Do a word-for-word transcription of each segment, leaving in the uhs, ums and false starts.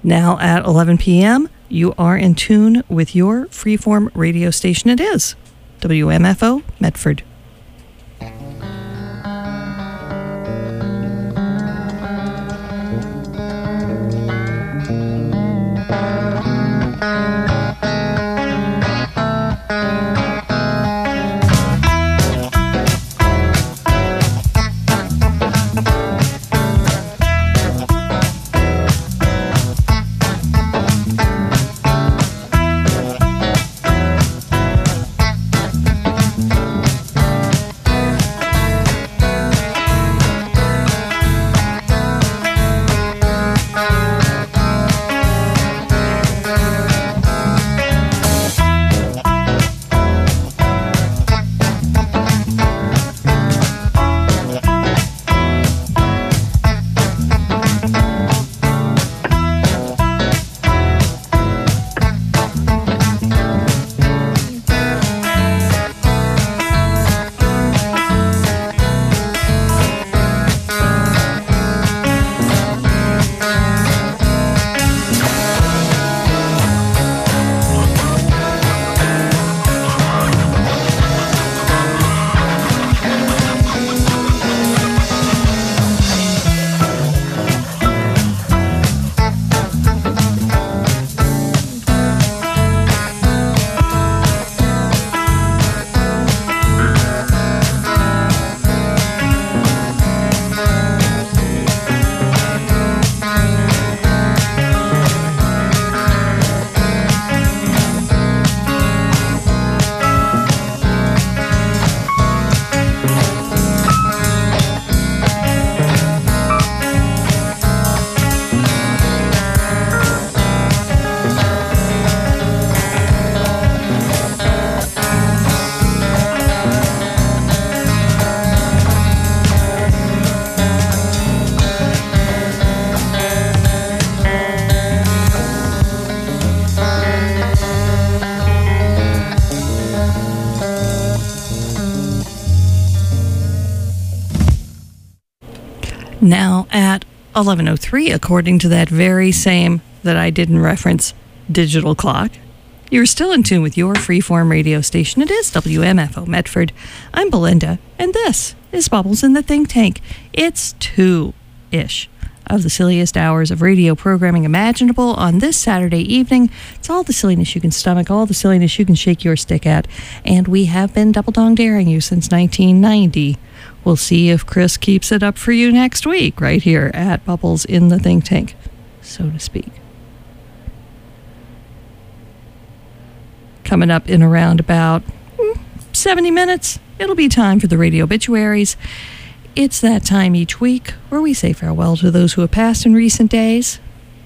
Now at eleven p.m., you are in tune with your freeform radio station. It is W M F O Medford. Now at eleven oh three, according to that very same that I didn't reference digital clock, you're still in tune with your freeform radio station. It is W M F O Medford. I'm Belinda, and this is Bubbles in the Think Tank. It's two-ish of the silliest hours of radio programming imaginable on this Saturday evening. It's all the silliness you can stomach, all the silliness you can shake your stick at, and we have been double-dong daring you since nineteen ninety. We'll see if Chris keeps it up for you next week, right here at Bubbles in the Think Tank, so to speak. Coming up in around about mm, seventy minutes, it'll be time for the radio obituaries. It's that time each week where we say farewell to those who have passed in recent days.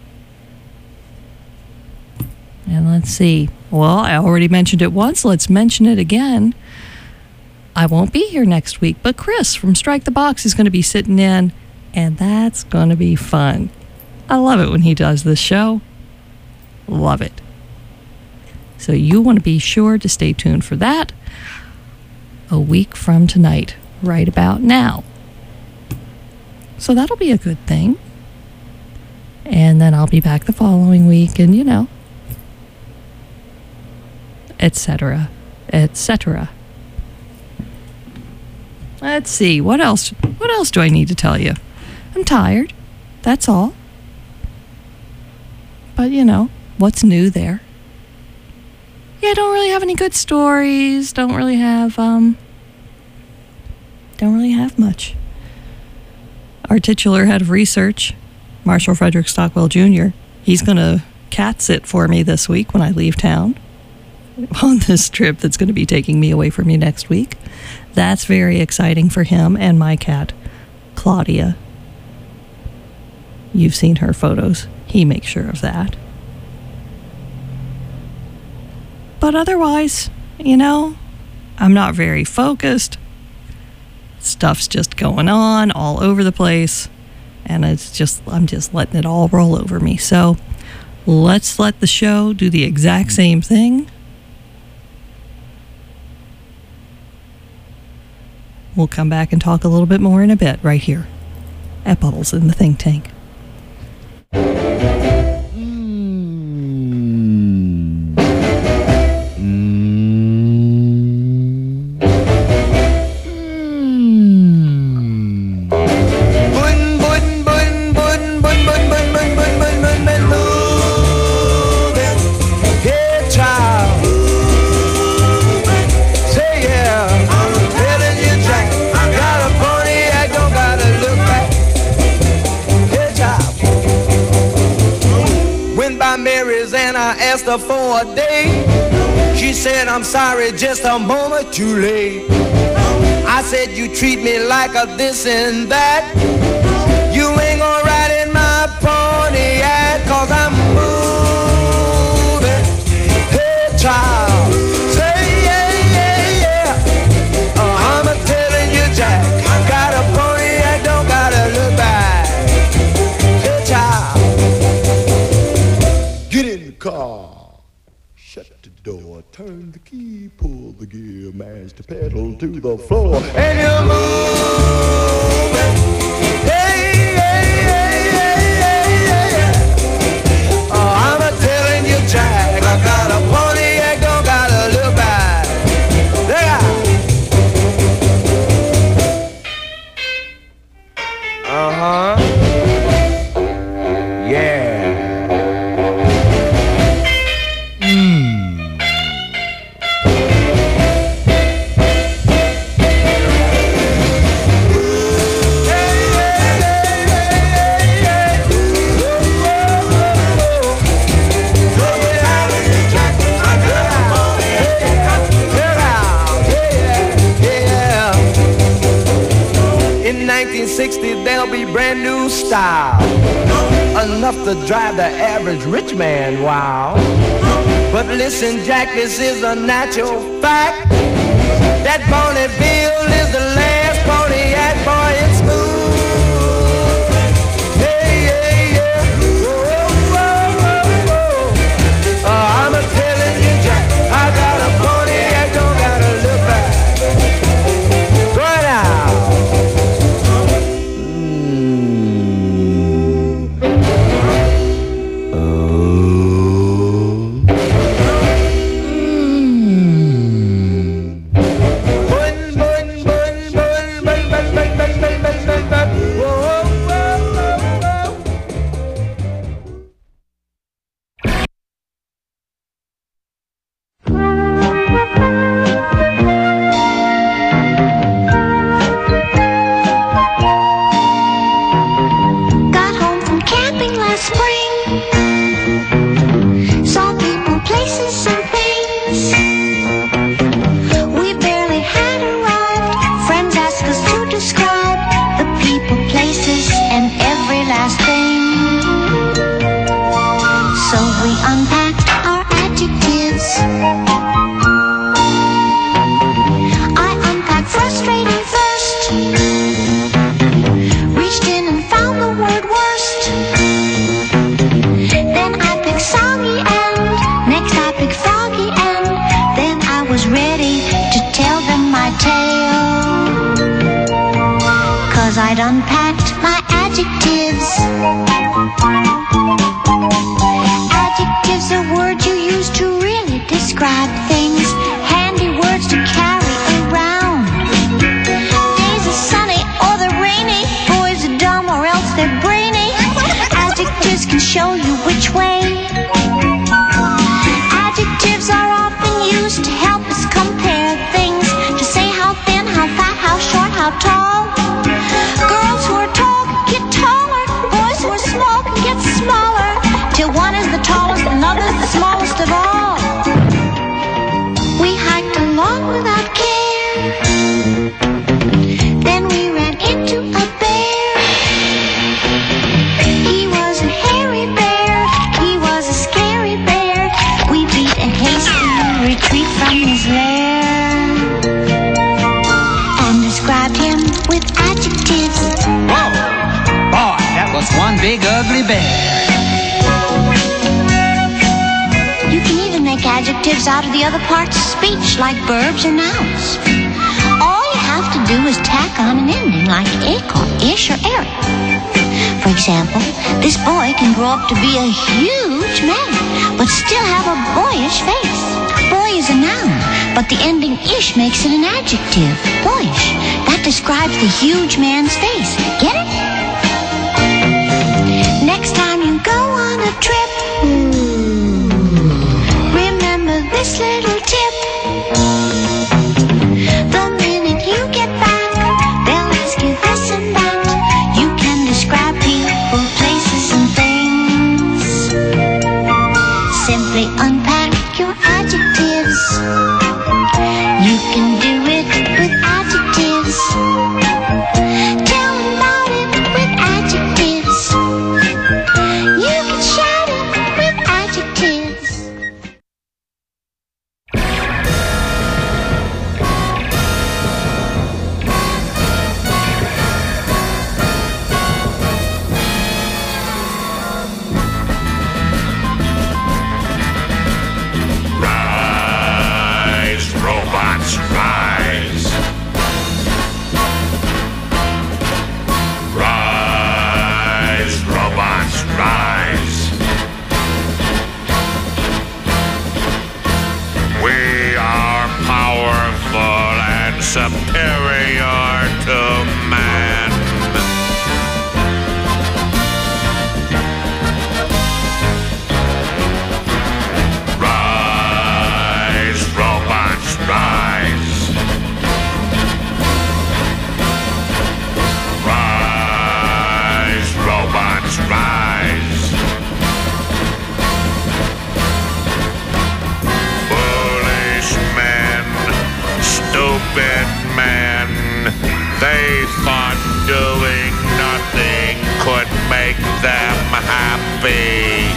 And let's see. Well, I already mentioned it once. Let's mention it again. I won't be here next week, but Chris from Strike the Box is going to be sitting in, and that's going to be fun. I love it when he does this show. Love it. So you want to be sure to stay tuned for that a week from tonight, right about now. So that'll be a good thing. And then I'll be back the following week, and you know, et cetera, et cetera. Let's see, what else? What else do I need to tell you? I'm tired, that's all. But, you know, what's new there? Yeah, I don't really have any good stories. Don't really have, um... Don't really have much. Our titular head of research, Marshall Frederick Stockwell Junior, he's going to cat sit for me this week when I leave town on this trip that's going to be taking me away from you next week. That's very exciting for him and my cat, Claudia. You've seen her photos. He makes sure of that. But otherwise, you know, I'm not very focused. Stuff's just going on all over the place. And it's just, I'm just letting it all roll over me. So let's let the show do the exact same thing. We'll come back and talk a little bit more in a bit right here at Bubbles in the Think Tank. Mm. asked her for a date. She said, I'm sorry, just a moment too late. I said, you treat me like a this and that. You ain't gonna ride in my Pontiac, cause I'm moving. Hey, child, say yeah, yeah, yeah. Oh, I'm a telling you, Jack, got a Pontiac, don't gotta look back. Hey, child, get in the car, shut the door, turn the key, pull the gear, mash the pedal to the floor, and you're moving. Hey, hey, hey, hey, hey, hey. Oh, I'm a telling you, Jack, I got a Pontiac, don't gotta look back. Yeah. Uh-huh. Yeah. nineteen sixty, there'll be brand new style, enough to drive the average rich man wild. But listen, Jack, this is a natural fact. That Bonneville is the last Pontiac, boy, it's smooth. Hey, yeah, yeah. Whoa, whoa, whoa, whoa. Oh, I'm a telling you, Jack, I got a Pontiac, don't gotta look back. Go now. I'd unpacked my adjectives. Adjectives are words you use to really describe things, handy words to carry around. Days are sunny or they're rainy, boys are dumb or else they're brainy. Adjectives can show you which way. Adjectives are often used to help us compare things, to say how thin, how fat, how short, how tall. Girls who are tall get taller, boys who are small can get smaller, till one is the tallest and another's the smallest of all. We hiked along without care, then we ran into a bear. He was a hairy bear, he was a scary bear. We beat a hasty retreat from his lair and described him with adjectives. Whoa! Boy, that was one big ugly bear. You can even make adjectives out of the other parts of speech, like verbs or nouns. All you have to do is tack on an ending, like ick or ish or eric. For example, this boy can grow up to be a huge man, but still have a boyish face. Boy is a noun, but the ending ish makes it an adjective, boyish. That describes the huge man's face. Get it? Next time you go on a trip, remember this little tip. The minute you get back, they'll ask you this and that. You can describe people, places, and things simply un- robots rise. Foolish men, stupid men, they thought doing nothing could make them happy.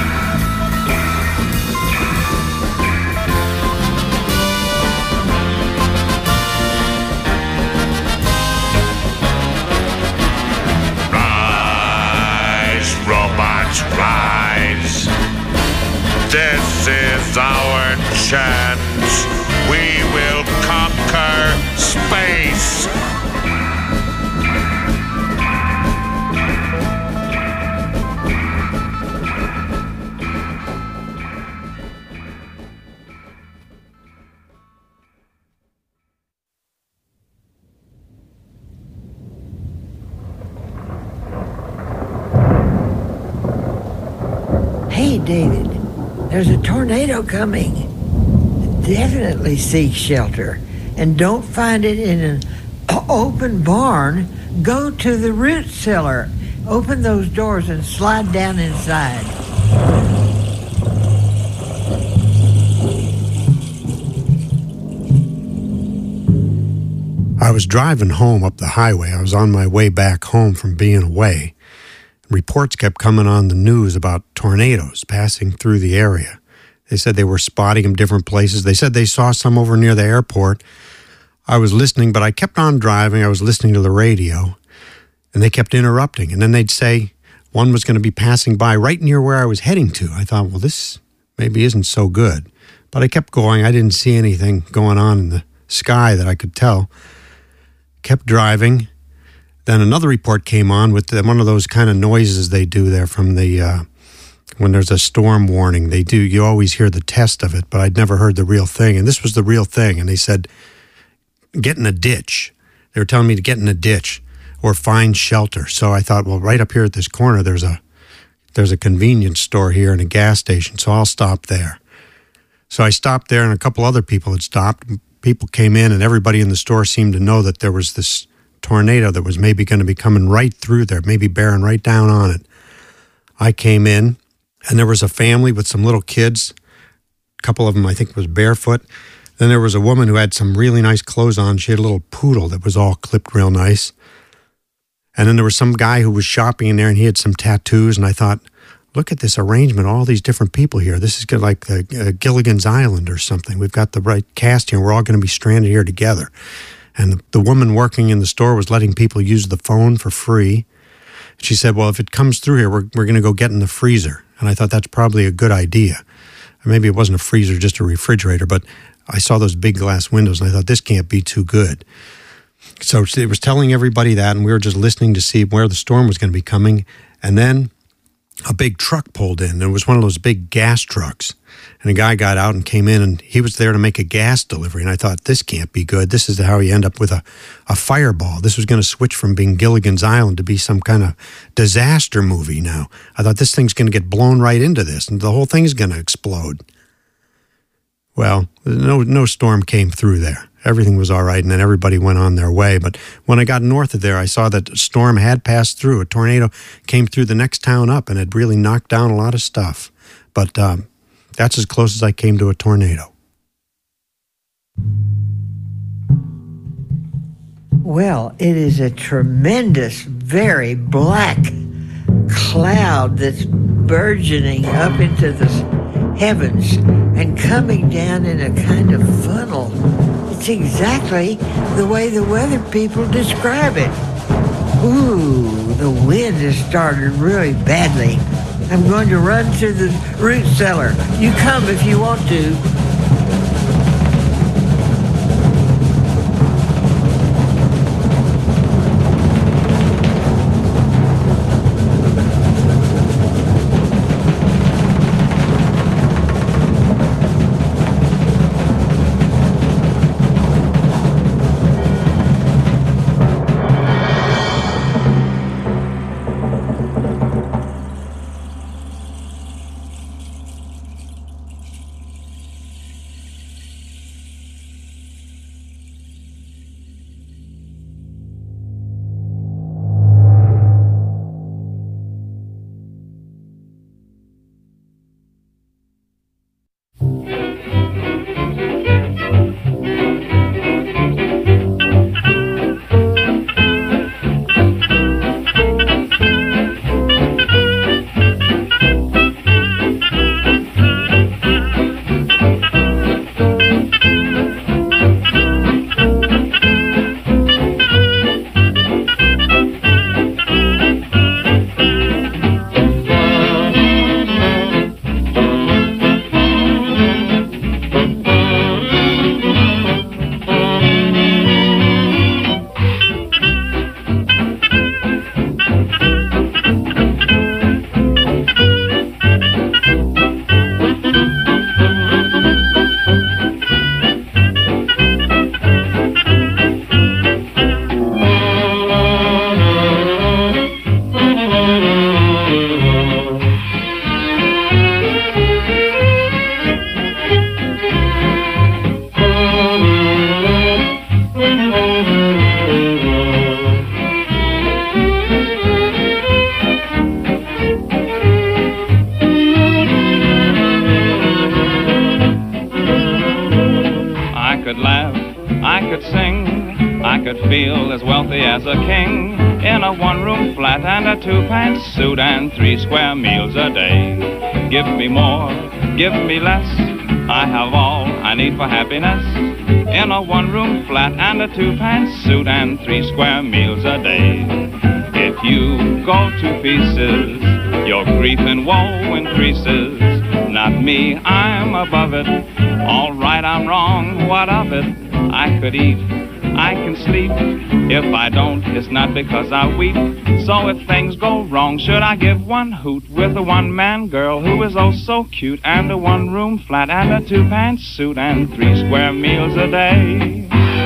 Robots rise. This is our chance. We will conquer space. Hey, David, there's a tornado coming. Definitely seek shelter. And don't find it in an open barn. Go to the root cellar. Open those doors and slide down inside. I was driving home up the highway. I was on my way back home from being away. Reports kept coming on the news about tornadoes passing through the area. They said they were spotting them different places. They said they saw some over near the airport. I was listening, but I kept on driving. I was listening to the radio, and they kept interrupting. And then they'd say one was going to be passing by right near where I was heading to. I thought, well, this maybe isn't so good. But I kept going. I didn't see anything going on in the sky that I could tell. Kept driving. Then another report came on with the, one of those kind of noises they do there from the, uh, when there's a storm warning. They do, you always hear the test of it, but I'd never heard the real thing. And this was the real thing. And they said, get in a ditch. They were telling me to get in a ditch or find shelter. So I thought, well, right up here at this corner, there's a, there's a convenience store here and a gas station. So I'll stop there. So I stopped there, and a couple other people had stopped. People came in, and everybody in the store seemed to know that there was this tornado that was maybe going to be coming right through there, maybe bearing right down on it. I came in, and there was a family with some little kids. A couple of them, I think, was barefoot. Then there was a woman who had some really nice clothes on. She had a little poodle that was all clipped real nice. And then there was some guy who was shopping in there, and he had some tattoos, and I thought, look at this arrangement, all these different people here. This is good, like the, uh, Gilligan's Island or something. We've got the right cast here. We're all going to be stranded here together. And the, the woman working in the store was letting people use the phone for free. She said, well, if it comes through here, we're, we're going to go get in the freezer. And I thought that's probably a good idea. Or maybe it wasn't a freezer, just a refrigerator. But I saw those big glass windows, and I thought this can't be too good. So it was telling everybody that, and we were just listening to see where the storm was going to be coming. And then a big truck pulled in. It was one of those big gas trucks. And a guy got out and came in, and he was there to make a gas delivery. And I thought, this can't be good. This is how you end up with a, a fireball. This was going to switch from being Gilligan's Island to be some kind of disaster movie now. I thought, this thing's going to get blown right into this, and the whole thing's going to explode. Well, no, no storm came through there. Everything was all right, and then everybody went on their way. But when I got north of there, I saw that a storm had passed through. A tornado came through the next town up and had really knocked down a lot of stuff. But um, that's as close as I came to a tornado. Well, it is a tremendous, very black cloud that's burgeoning up into the heavens and coming down in a kind of funnel. It's exactly the way the weather people describe it. Ooh, the wind has started really badly. I'm going to run to the root cellar. You come if you want to. feel as wealthy as a king in a one-room flat and a two-pants suit and three square meals a day. Give me more, give me less, I have all I need for happiness in a one-room flat and a two-pants suit and three square meals a day. If you go to pieces, your grief and woe increases. Not me, I'm above it. All right, I'm wrong, what of it? I could eat, I can sleep. If I don't, it's not because I weep. So if things go wrong, should I give one hoot with a one-man girl who is oh so cute, and a one-room flat and a two-pants suit and three square meals a day?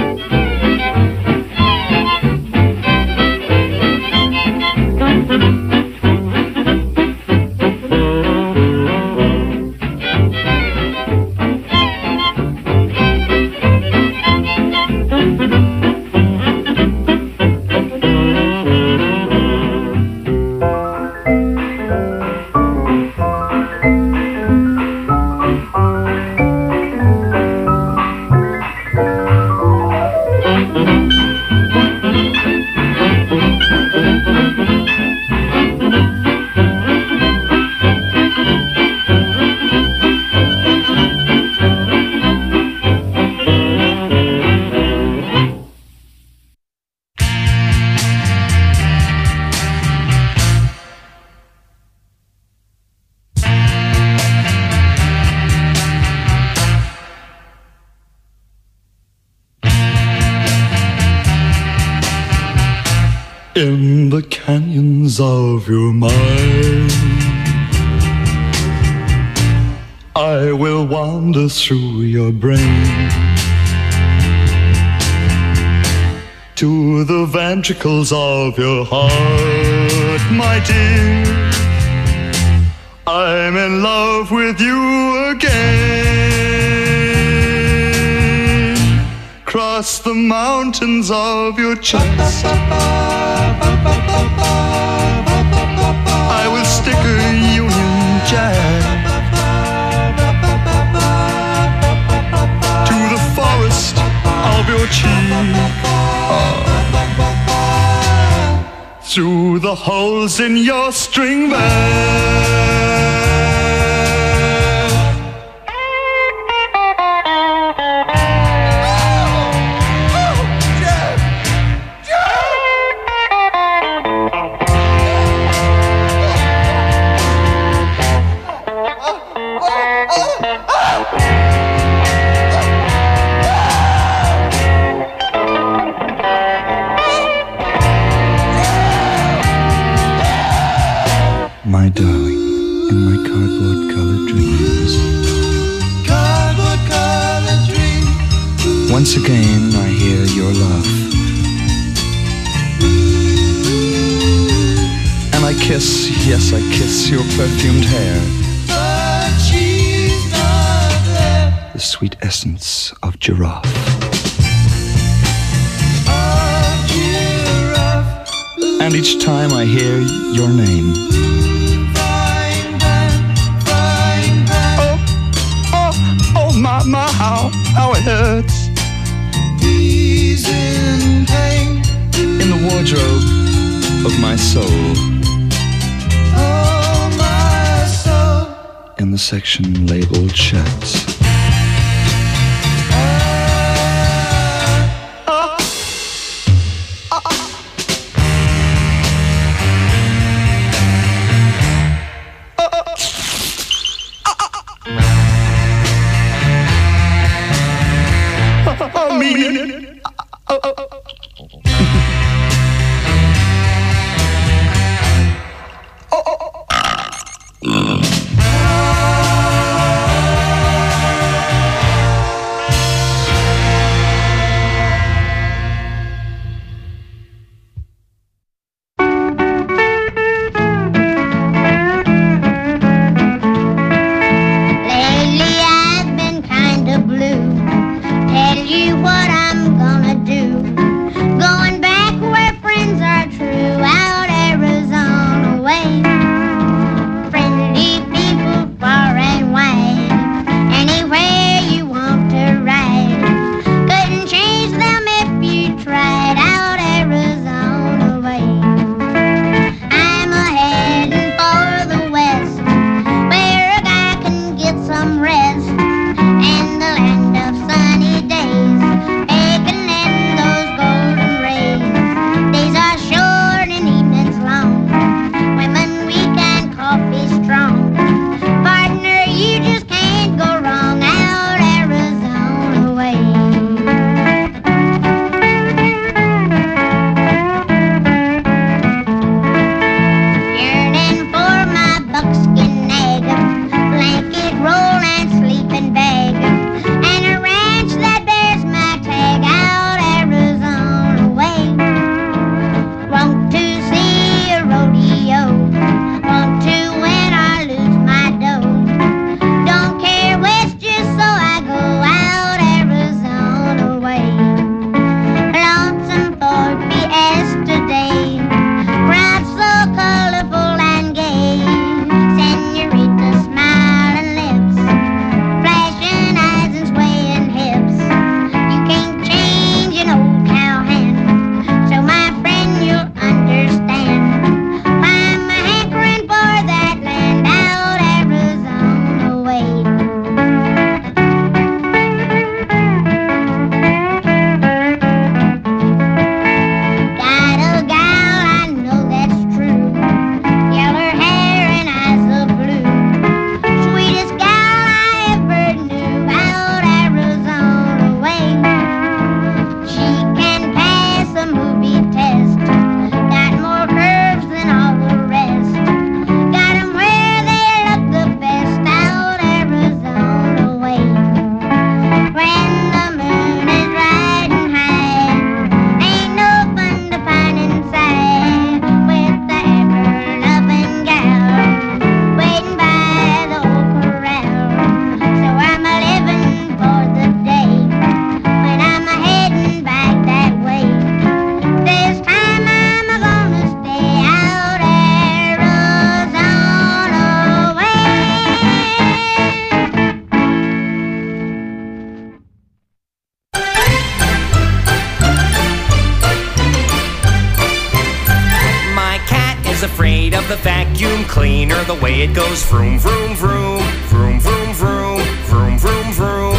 In the canyons of your mind, I will wander through your brain to the ventricles of your heart, my dear. I'm in love with you again. Cross the mountains of your chest, I will stick a Union Jack to the forest of your cheek, through the holes in your string bag. My darling, in my cardboard-colored dreams, cardboard-colored dreams, once again I hear your laugh, and I kiss, yes, I kiss your perfumed hair, but she's not there. The sweet essence of giraffe. Of giraffe. And each time I hear your name, my, my, how, how it hurts. He's in pain in the wardrobe of my soul. Oh, my soul. In the section labeled shirts. afraid of the vacuum cleaner, the way it goes vroom, vroom, vroom, vroom, vroom, vroom, vroom, vroom, vroom.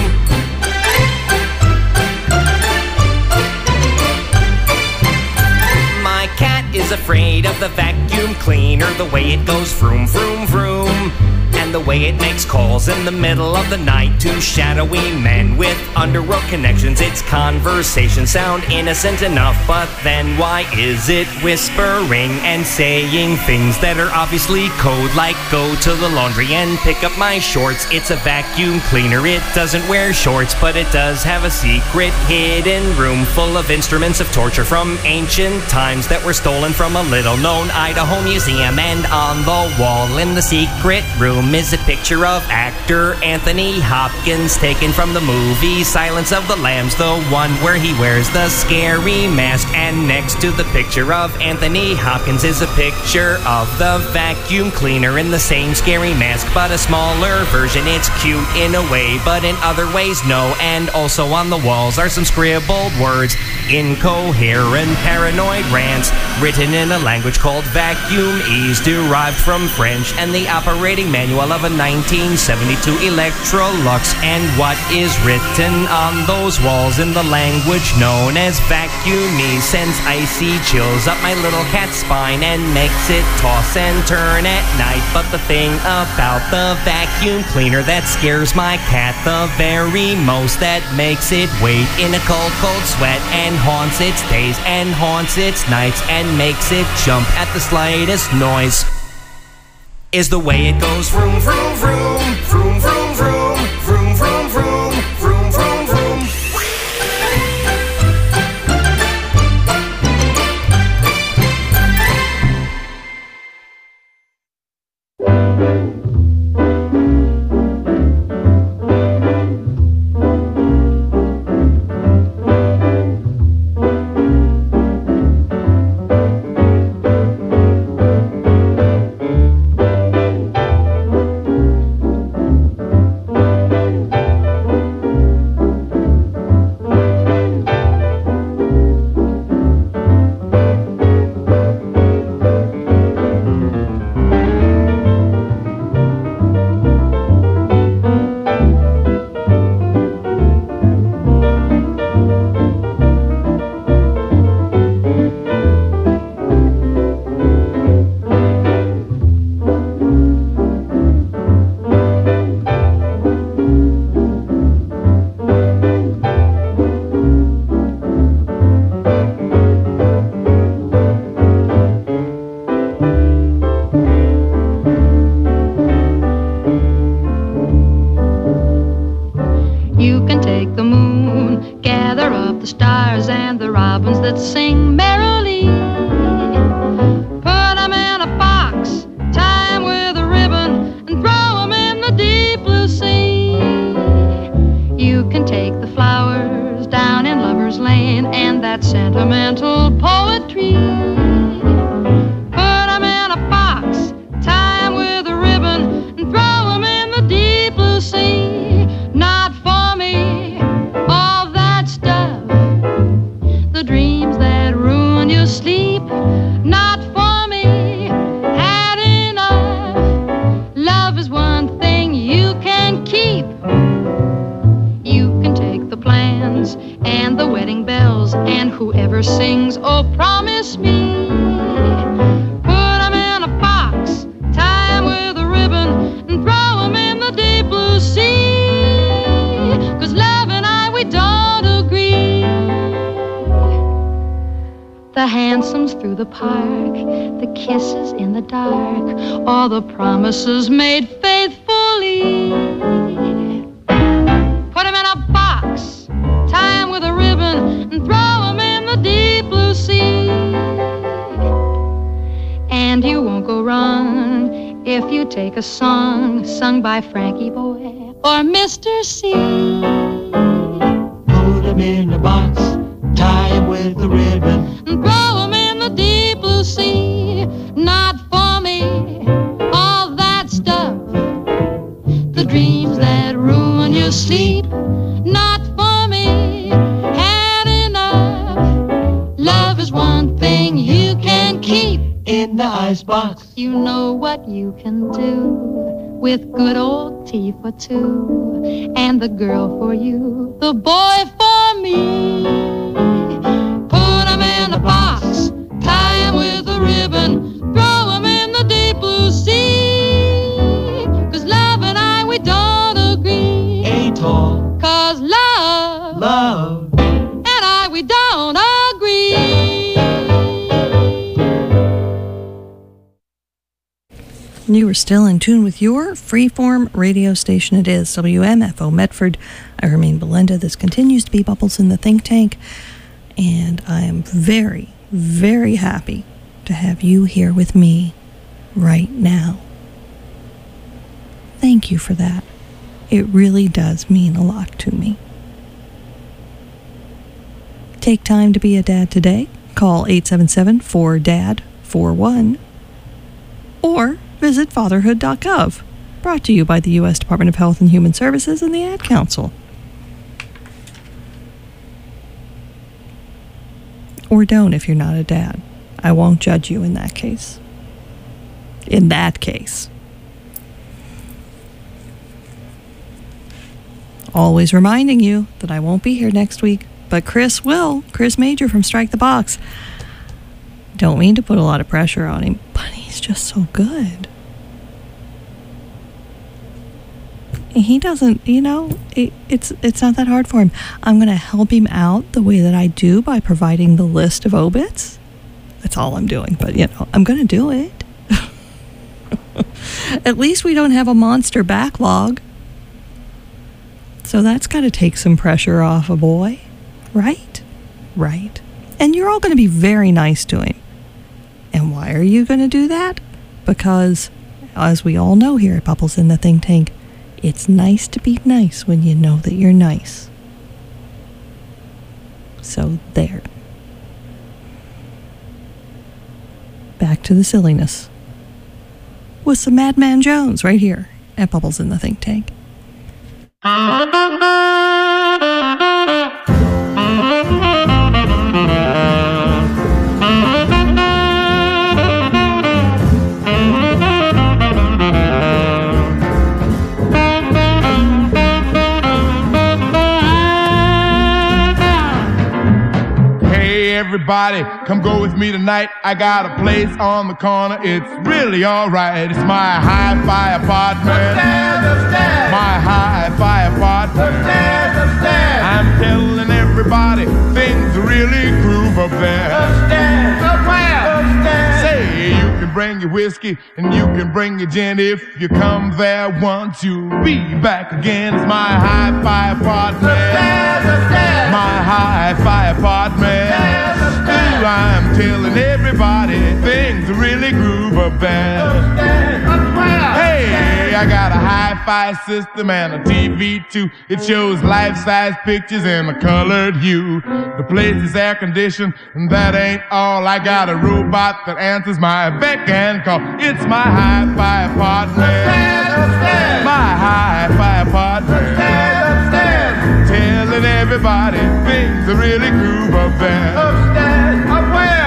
My cat is afraid of the vacuum cleaner, the way it goes vroom, vroom, vroom. And the way it makes calls in the middle of the night to shadowy men with underworld connections. Its conversations sound innocent enough, but then why is it whispering and saying things that are obviously code, like go to the laundry and pick up my shorts? It's a vacuum cleaner, it doesn't wear shorts, but it does have a secret hidden room full of instruments of torture from ancient times that were stolen from a little-known Idaho museum. And on the wall in the secret room is a picture of actor Anthony Hopkins, taken from the movie Silence of the Lambs, the one where he wears the scary mask. And next to the picture of Anthony Hopkins is a picture of the vacuum cleaner in the same scary mask, but a smaller version. It's cute in a way, but in other ways no. And also on the walls are some scribbled words, incoherent paranoid rants, written in a language called vacuumese, derived from French, and the operating manual of a nineteen seventy-two Electrolux. And what is written on those walls in the language known as vacuumese sends icy chills up my little cat's spine and makes it toss and turn at night. But the thing about the vacuum cleaner that scares my cat the very most, that makes it wait in a cold, cold sweat, and haunts its days and haunts its nights, and makes it jump at the slightest noise, is the way it goes vroom, vroom, vroom, vroom, vroom, vroom, vroom, vroom, vroom, vroom, vroom, vroom. Promises made faithfully. Put them in a box, tie them with a ribbon, and throw them in the deep blue sea. And you won't go wrong if you take a song sung by Frankie Boy or Mister C. Put them in a box, tie them with a ribbon, and throw them in the deep blue sea. Not for me. Dreams that ruin your sleep, not for me. Had enough. Love is one thing you can keep in the icebox. You know what you can do with good old tea for two, and the girl for you, the boy for me. Put 'em in a box, tie 'em with a ribbon, throw 'em in the deep blue sea. 'Cause love and I, we don't agree. Ain't all. 'Cause love, love, and I, we don't agree. You are still in tune with your freeform radio station. It is W M F O Medford. I remain Belinda. This continues to be Bubbles in the Think Tank. And I am very, very happy to have you here with me right now. Thank you for that. It really does mean a lot to me. Take time to be a dad today. Call eight seven seven, four D A D, four one. Or visit fatherhood dot gov. Brought to you by the U S Department of Health and Human Services and the Ad Council. Or don't if you're not a dad. I won't judge you in that case. In that case. Always reminding you that I won't be here next week, but Chris will. Chris Major from Strike the Box. Don't mean to put a lot of pressure on him, but he's just so good. He doesn't, you know, it, it's it's not that hard for him. I'm going to help him out the way that I do by providing the list of obits. That's all I'm doing, but, you know, I'm going to do it. At least we don't have a monster backlog. So that's got to take some pressure off a boy, right? Right. And you're all going to be very nice to him. And why are you going to do that? Because, as we all know here at Bubbles in the Think Tank, it's nice to be nice when you know that you're nice. So there. Back to the silliness. With some Madman Jones right here at Bubbles in the Think Tank. Everybody, come go with me tonight. I got a place on the corner. It's really alright. It's my hi-fi apartment. Upstairs, upstairs. My hi-fi apartment. Upstairs, upstairs. I'm telling everybody things really groove up there. Upstairs, up where? Upstairs. Say you can bring your whiskey and you can bring your gin if you come there once. You'll be back again. It's my hi-fi apartment. Upstairs, upstairs. My hi-fi apartment. Upstairs. I'm telling everybody things really groove up there. Hey, I got a hi-fi system and a T V too. It shows life-size pictures in a colored hue. The place is air-conditioned, and that ain't all. I got a robot that answers my beck and call. It's my hi-fi apartment. My hi-fi apartment. Telling everybody things really groove up there. Upstairs, up where?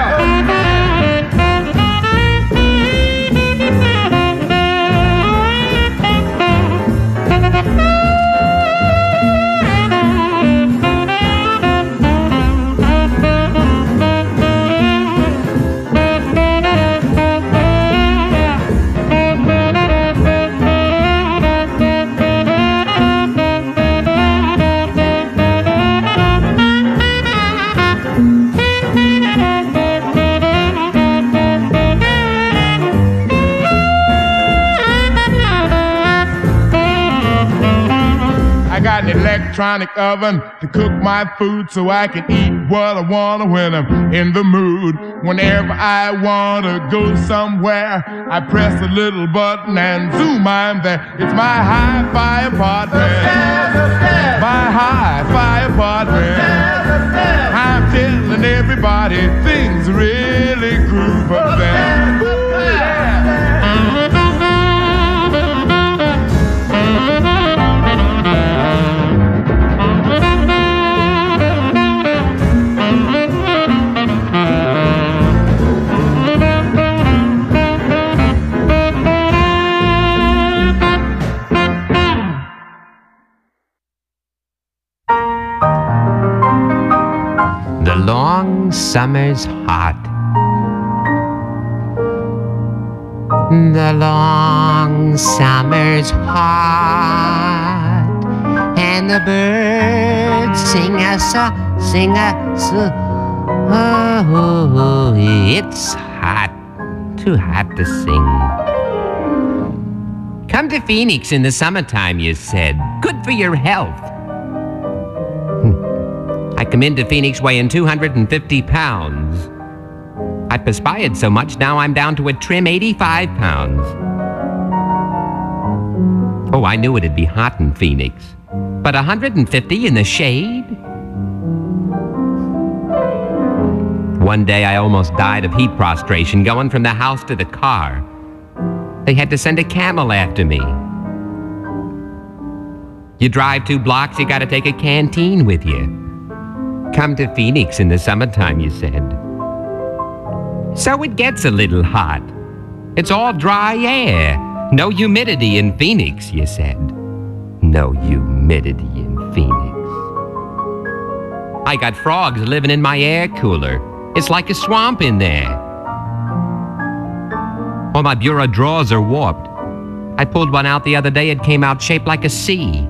Electronic oven to cook my food so I can eat what I want to when I'm in the mood. Whenever I want to go somewhere, I press a little button and zoom, I'm there. It's my hi-fi apartment. My hi-fi apartment. I'm telling everybody things really groove up there. Ooh, yeah. summer's hot. The long summer's hot, and the birds sing a so, sing a so. Oh, it's hot, too hot to sing. Come to Phoenix in the summertime, you said. Good for your health. I come into Phoenix weighing two hundred fifty pounds. I perspired so much, now I'm down to a trim eighty-five pounds. Oh, I knew it'd be hot in Phoenix. But one hundred fifty in the shade? One day I almost died of heat prostration going from the house to the car. They had to send a camel after me. You drive two blocks, you gotta take a canteen with you. Come to Phoenix in the summertime, you said. So it gets a little hot. It's all dry air. No humidity in Phoenix, you said. No humidity in Phoenix. I got frogs living in my air cooler. It's like a swamp in there. All my bureau drawers are warped. I pulled one out the other day, it came out shaped like a C.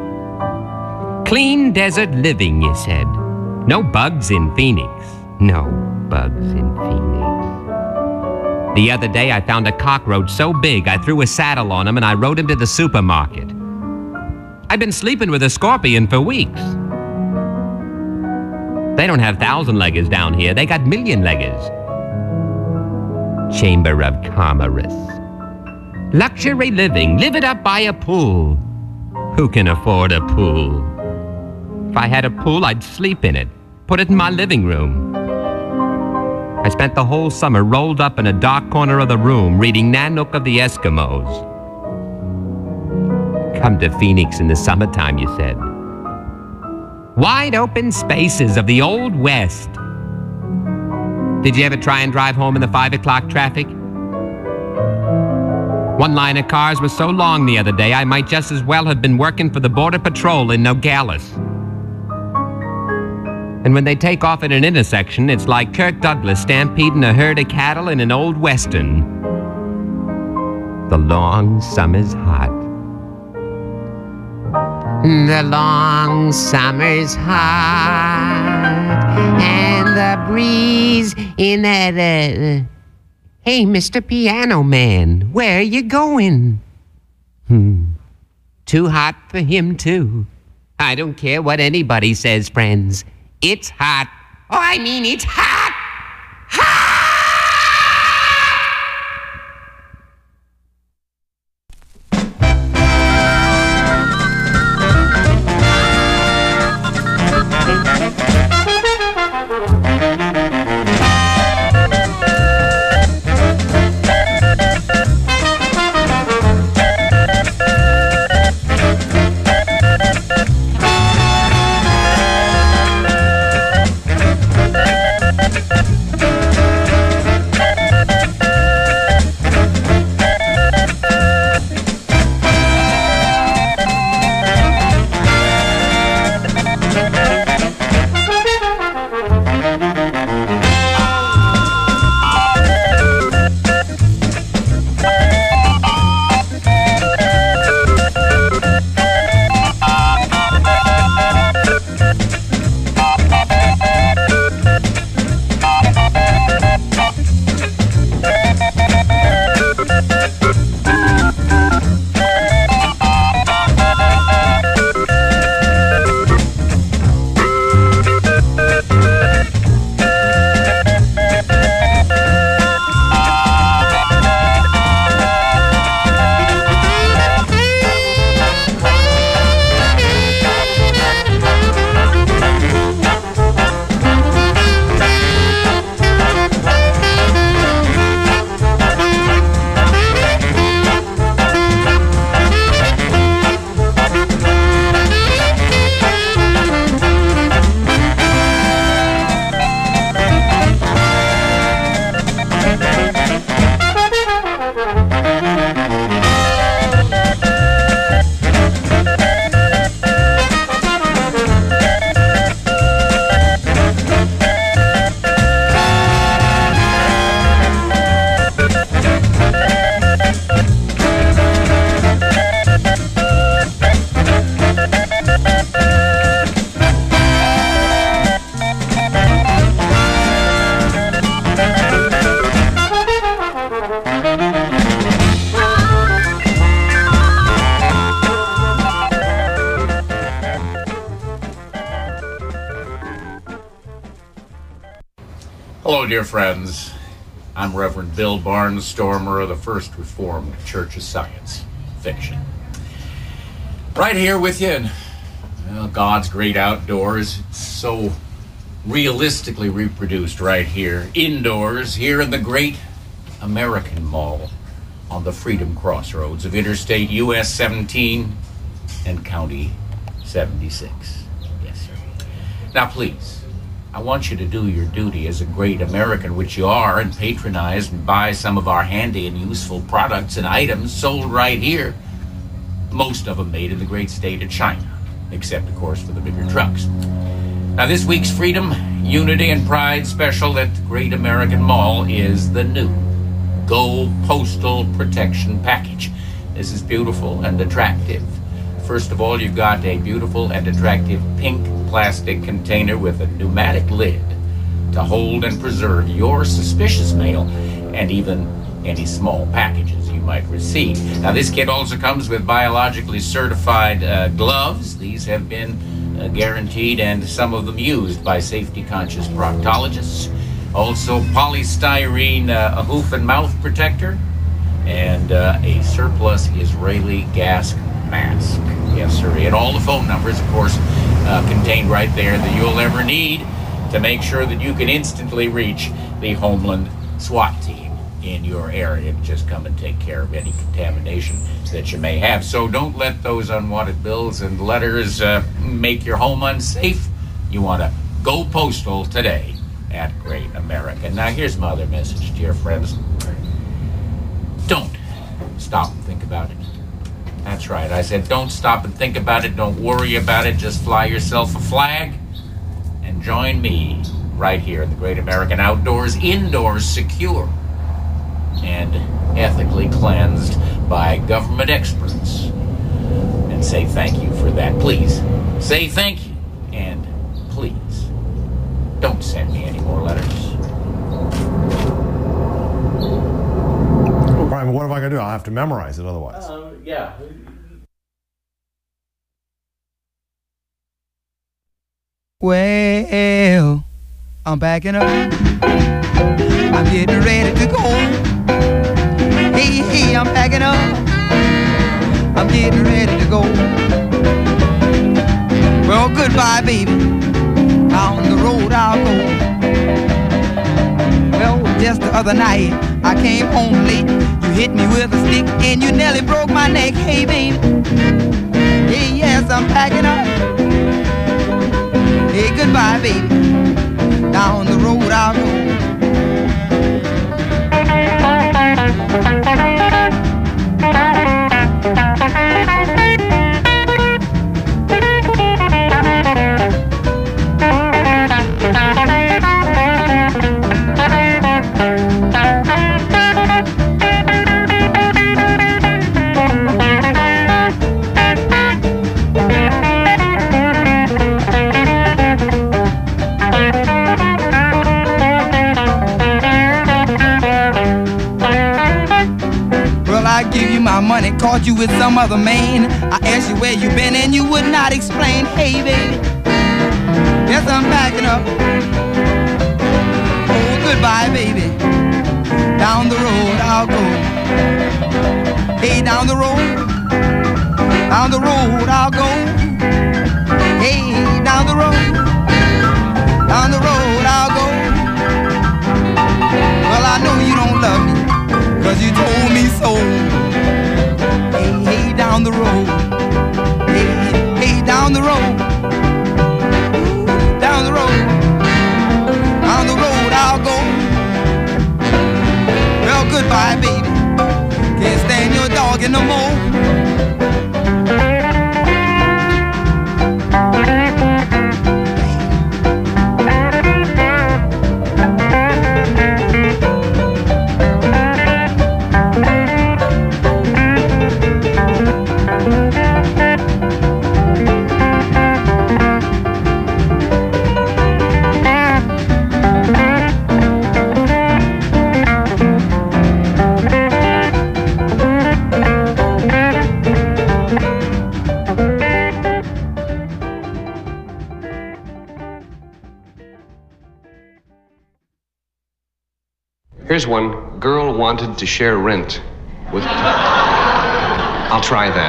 Clean desert living, you said. No bugs in Phoenix. No bugs in Phoenix. The other day I found a cockroach so big I threw a saddle on him and I rode him to the supermarket. I've been sleeping with a scorpion for weeks. They don't have thousand-leggers down here, they got million-leggers. Chamber of Commerce. Luxury living, live it up by a pool. Who can afford a pool? If I had a pool, I'd sleep in it, put it in my living room. I spent the whole summer rolled up in a dark corner of the room reading Nanook of the Eskimos. Come to Phoenix in the summertime, you said. Wide open spaces of the Old West. Did you ever try and drive home in the five o'clock traffic? One line of cars was so long the other day, I might just as well have been working for the Border Patrol in Nogales. And when they take off at an intersection, it's like Kirk Douglas stampeding a herd of cattle in an old western. The long summer's hot. The long summer's hot, and the breeze in that, uh, hey, Mister Piano Man, where are you going? Hmm, too hot for him, too. I don't care what anybody says, friends. It's hot. Oh, I mean, it's hot! Hot! Hello, dear friends. I'm Reverend Bill Barnstormer of the First Reformed Church of Science Fiction. Right here with you in well, God's great outdoors. It's so realistically reproduced right here, indoors, here in the great American Mall on the Freedom Crossroads of Interstate U S seventeen and County seventy-six. Yes, sir. Now, please, I want you to do your duty as a great American, which you are, and patronize and buy some of our handy and useful products and items sold right here. Most of them made in the great state of China, except, of course, for the bigger trucks. Now, this week's Freedom, Unity, and Pride special at the Great American Mall is the new Go Postal Protection Package. This is beautiful and attractive. First of all, you've got a beautiful and attractive pink plastic container with a pneumatic lid to hold and preserve your suspicious mail and even any small packages you might receive. Now, this kit also comes with biologically certified uh, gloves. These have been uh, guaranteed and some of them used by safety-conscious proctologists. Also, polystyrene uh, a hoof and mouth protector and uh, a surplus Israeli gas mask. Yes, sir. And all the phone numbers, of course, uh, contained right there that you'll ever need to make sure that you can instantly reach the Homeland SWAT team in your area to just come and take care of any contamination that you may have. So don't let those unwanted bills and letters uh, make your home unsafe. You want to go postal today at Great America. Now, here's my other message, dear friends. Don't stop and think about it. That's right. I said don't stop and think about it. Don't worry about it. Just fly yourself a flag and join me right here in the Great American Outdoors, indoors, secure and ethically cleansed by government experts. And say thank you for that. Please say thank you. And please don't send me any more letters. Brian, what am I going to do? I'll have to memorize it otherwise. Uh, yeah. Well, I'm backing up. I'm getting ready to go. Hey, hey, I'm backing up. I'm getting ready to go. Well, goodbye, baby. On the road I'll go. Well, just the other night, I came home late. You hit me with a stick and you nearly broke my neck. Hey, baby. Hey, yes, I'm packing up. Hey, goodbye, baby. Down the road I'll go. My money caught you with some other man. I asked you where you been and you would not explain. Hey, baby, yes, I'm backing up. Oh, goodbye, baby. Down the road I'll go. Hey, down the road, down the road I'll go. Hey, down the road, down the road I'll go. Well, I know you don't love me, 'cause you told me so. Hey, hey, down the road. Hey, hey, down the road. Down the road. Down the road I'll go. Well, goodbye, baby. Can't stand your dog no more. Here's one. Girl wanted to share rent with... I'll try that.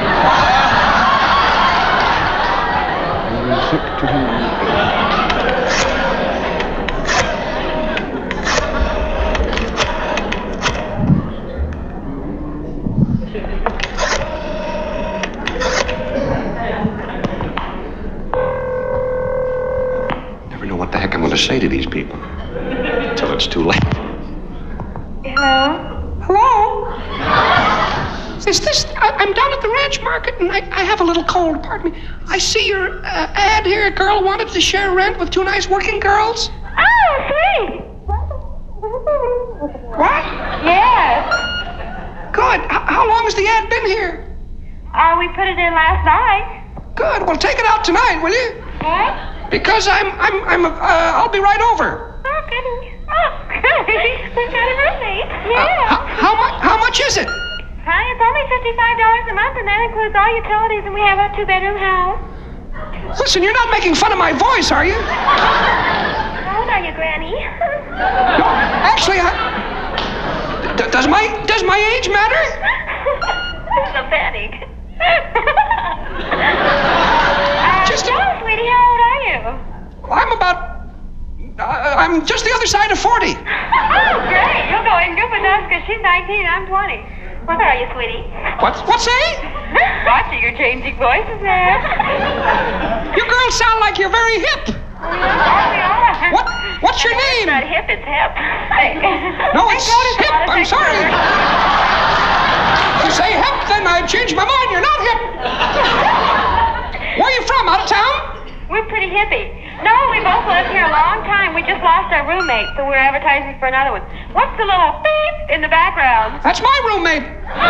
Never know what the heck I'm going to say to these people until it's too late. Hello? Hello? Is this... I, I'm down at the ranch market, and I, I have a little cold, pardon me. I see your uh, ad here. A girl wanted to share rent with two nice working girls. Oh, sweet. What? Yes. Good. H- how long has the ad been here? Oh, we put it in last night. Good. Well, take it out tonight, will you? What? Because I'm... I'm... I'm... Uh, I'll be right over. Oh, goody. Oh, goody. We've got a roommate. Yeah. Uh, h- how much? How much is it? Hi, it's only fifty-five dollars a month, and that includes all utilities, and we have a two-bedroom house. Listen, you're not making fun of my voice, are you? How old are you, Granny? No, actually, I... D- does my... Does my age matter? So panic. uh, Just... No, sweetie, how old are you? I'm about... Uh, I'm just the other side of forty. Oh, great. You'll go in good with us, because she's nineteen, I'm twenty. What are you, sweetie? What? What say? Watch it, you're changing voices there. You girls sound like you're very hip. Oh, we are. What? What's your name? It's not hip, it's hip. No, it's hip. I'm sorry. If you say hip, then I've changed my mind. You're not hip. Where are you from? Out of town? We're pretty hippie. No, we both lived here a long time. We just lost our roommate, so we're advertising for another one. What's the little beep in the background? That's my roommate.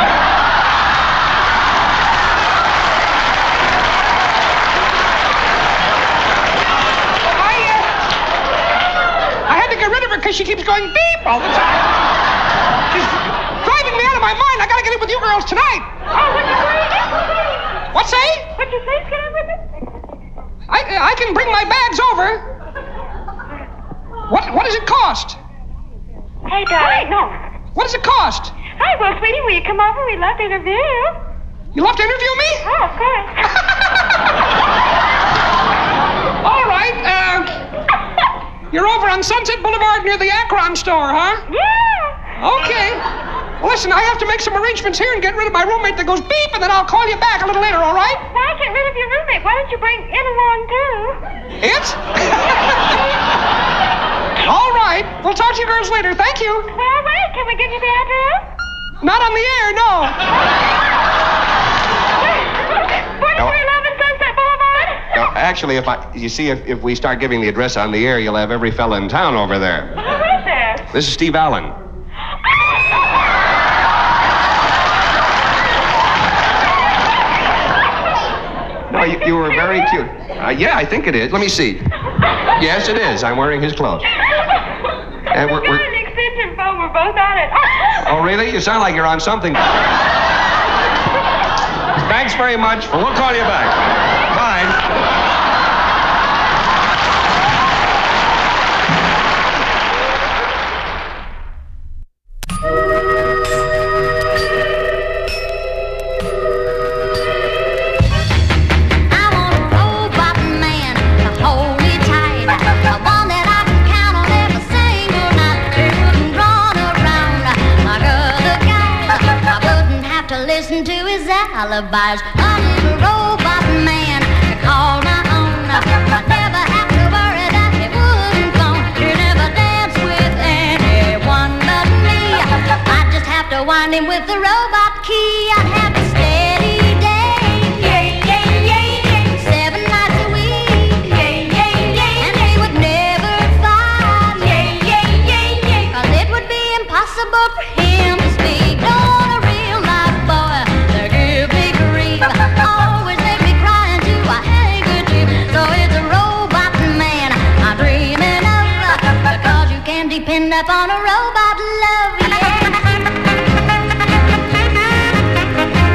I, uh, I had to get rid of her because she keeps going beep all the time. She's driving me out of my mind. I gotta get in with you girls tonight. Oh, what'd you say? What say? What'd you say? Get in with it? I, I can bring my bags over. What what does it cost? Hey, darling. No. What does it cost? Hi, well, sweetie, will you come over? We'd love to interview you. You love to interview me? Oh, of course. All right. Uh, you're over on Sunset Boulevard near the Akron store, huh? Yeah. Okay. Well, listen, I have to make some arrangements here and get rid of my roommate that goes beep, and then I'll call you back a little later, all right? Why get rid of your roommate? Why don't you bring it along, too? It? All right. We'll talk to you girls later. Thank you. Well, wait. Can we give you the address? Not on the air, no. forty-three eleven Sunset Boulevard? No, actually, if I... You see, if, if we start giving the address on the air, you'll have every fella in town over there. Who is there? This is Steve Allen. No, you, you were very cute. Uh, yeah, I think it is. Let me see. Yes, it is. I'm wearing his clothes. And we're, We've got we're... an extension phone. We're both on it. Oh, really? You sound like you're on something. Thanks very much. Well, we'll call you back. Bye. Listen to his alibis, a little robot man to call my own. I never have to worry that he wouldn't phone. He never dance with anyone but me. I just have to wind him with the robot key. I'd have a steady day, yeah, yeah, yeah, yeah. Seven nights a week, yeah, yeah, yeah. And he would never fight, yeah, yeah, yeah, yeah. 'Cause it would be impossible for him to speak. No, always make me cry into a handkerchief. So it's a robot man I'm dreaming of, because you can depend upon a robot love, yeah.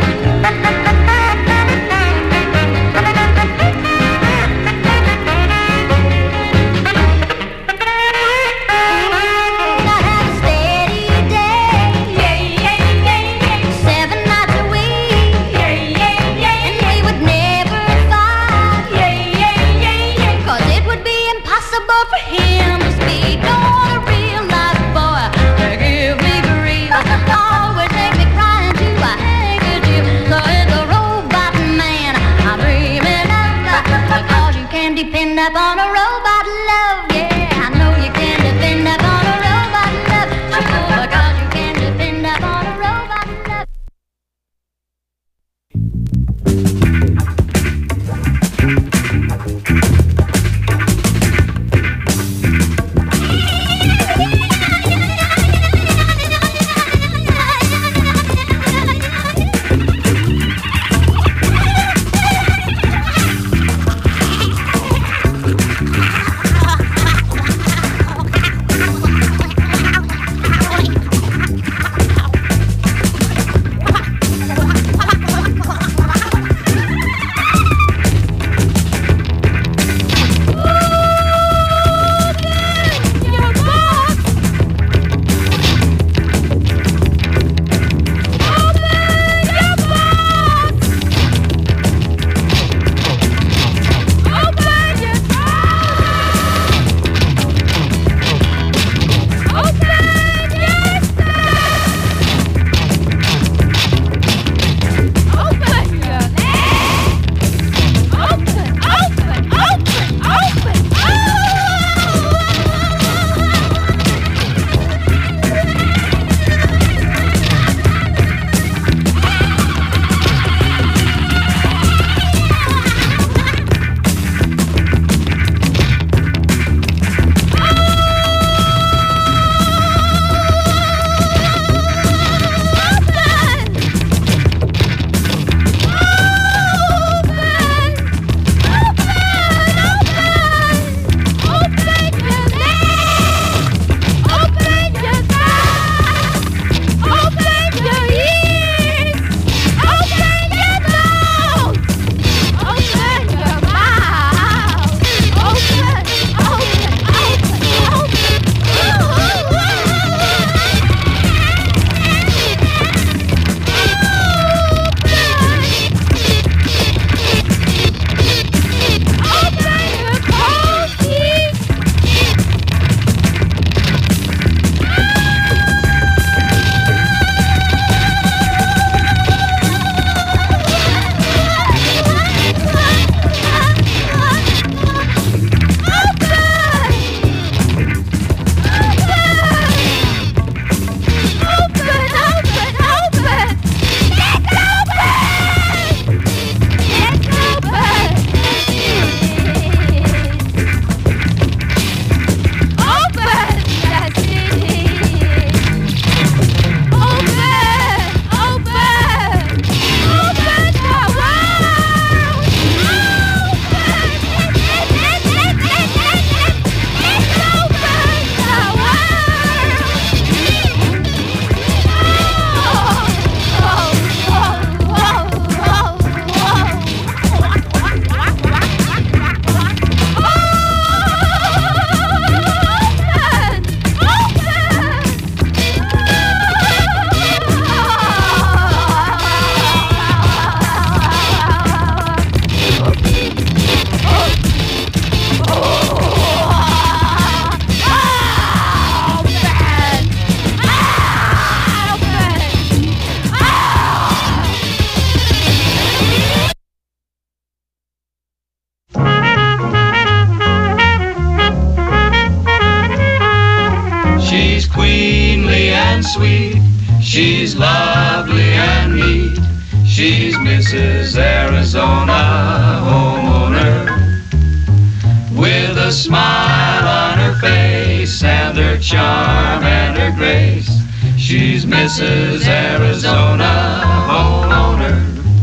lovely and neat. She's Missus Arizona homeowner, with a smile on her face and her charm and her grace. She's Missus Arizona homeowner.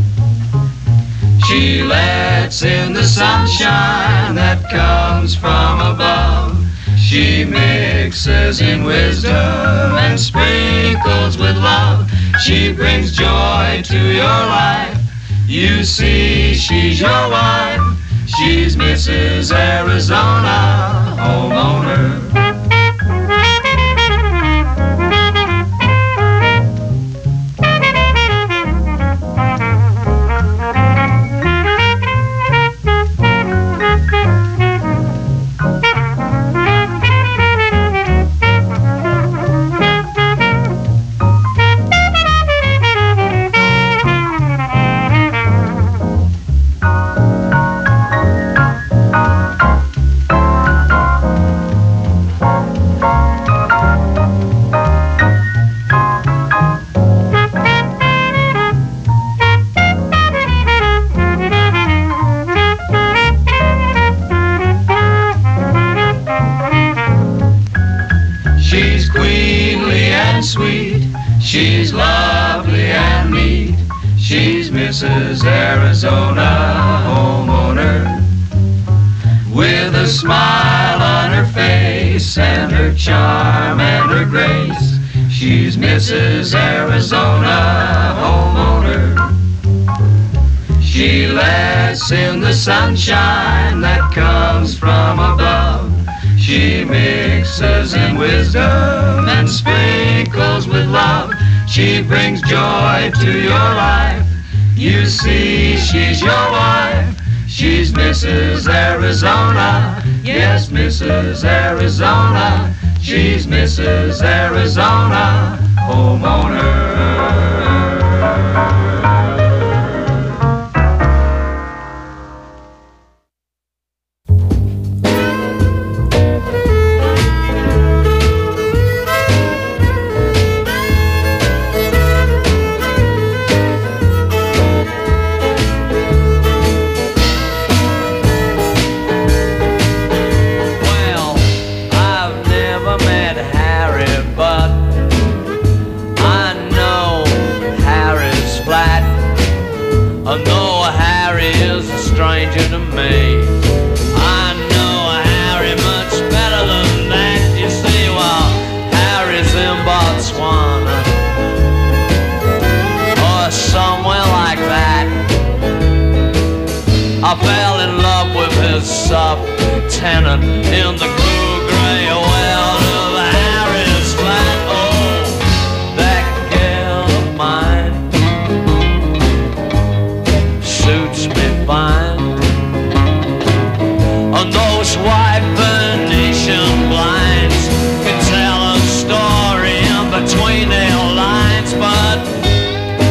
She lets in the sunshine that comes from above. She mixes in wisdom and sprinkles with love. She brings joy to your life. You see, she's your wife. She's Missus Arizona homeowner. She's lovely and neat. She's Missus Arizona homeowner, with a smile on her face and her charm and her grace. She's Missus Arizona homeowner. She lets in the sunshine that comes from above. She mixes in wisdom and sprinkles with love. She brings joy to your life. You see, she's your wife. She's Missus Arizona. Yes, Missus Arizona. She's Missus Arizona homeowner. I fell